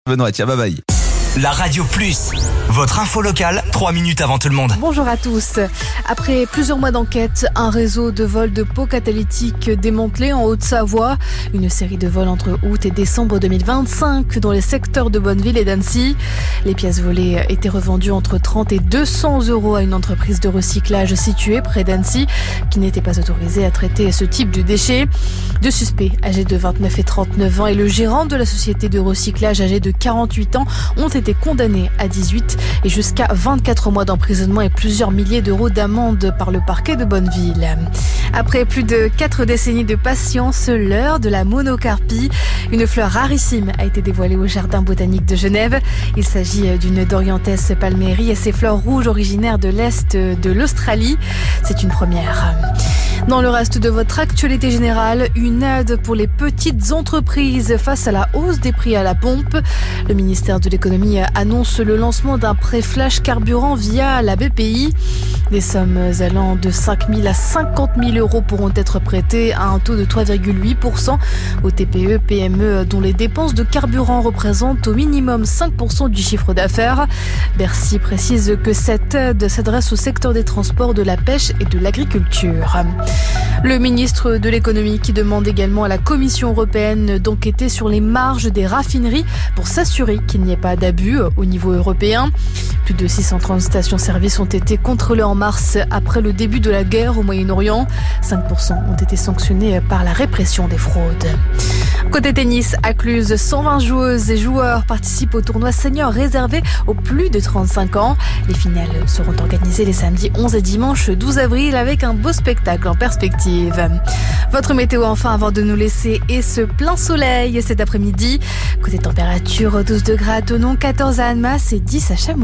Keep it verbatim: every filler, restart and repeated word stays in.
Benoît, tiens, bye bye. La Radio Plus, votre info locale, trois minutes avant tout le monde. Bonjour à tous. Après plusieurs mois d'enquête, un réseau de vols de pots catalytiques démantelé en Haute-Savoie. Une série de vols entre août et décembre deux mille vingt-cinq dans les secteurs de Bonneville et d'Annecy. Les pièces volées étaient revendues entre trente et deux cents euros à une entreprise de recyclage située près d'Annecy qui n'était pas autorisée à traiter ce type de déchets. Deux suspects âgés de vingt-neuf et trente-neuf ans et le gérant de la société de recyclage âgé de quarante-huit ans ont été condamnés à dix-huit et jusqu'à vingt-quatre mois d'emprisonnement et plusieurs milliers d'euros d'amende par le parquet de Bonneville. Après plus de quatre décennies de patience, l'heure de la monocarpie. Une fleur rarissime a été dévoilée au Jardin botanique de Genève. Il s'agit d'une Dorianthes palmeri et ses fleurs rouges originaires de l'Est de l'Australie. C'est une première. Dans le reste de votre actualité générale, une aide pour les petites entreprises face à la hausse des prix à la pompe. Le ministère de l'économie annonce le lancement d'un prêt flash carburant via la B P I. Des sommes allant de cinq mille à cinquante mille euros pourront être prêtées à un taux de trois virgule huit pour cent aux T P E P M E dont les dépenses de carburant représentent au minimum cinq pour cent du chiffre d'affaires. Bercy précise que cette aide s'adresse au secteur des transports, de la pêche et de l'agriculture. Le ministre de l'économie qui demande également à la Commission européenne d'enquêter sur les marges des raffineries pour s'assurer qu'il n'y ait pas d'abus au niveau européen. Plus de six cent trente stations-service ont été contrôlées en mars après le début de la guerre au Moyen-Orient. cinq pour cent ont été sanctionnés par la répression des fraudes. Côté tennis, à Cluse, cent vingt joueuses et joueurs participent au tournoi senior réservé aux plus de trente-cinq ans. Les finales seront organisées les samedis onze et dimanche douze avril avec un beau spectacle en perspective. Votre météo enfin avant de nous laisser et ce plein soleil cet après-midi. Côté température, douze degrés à Thonon, quatorze à Annemasse et dix à Chamonix.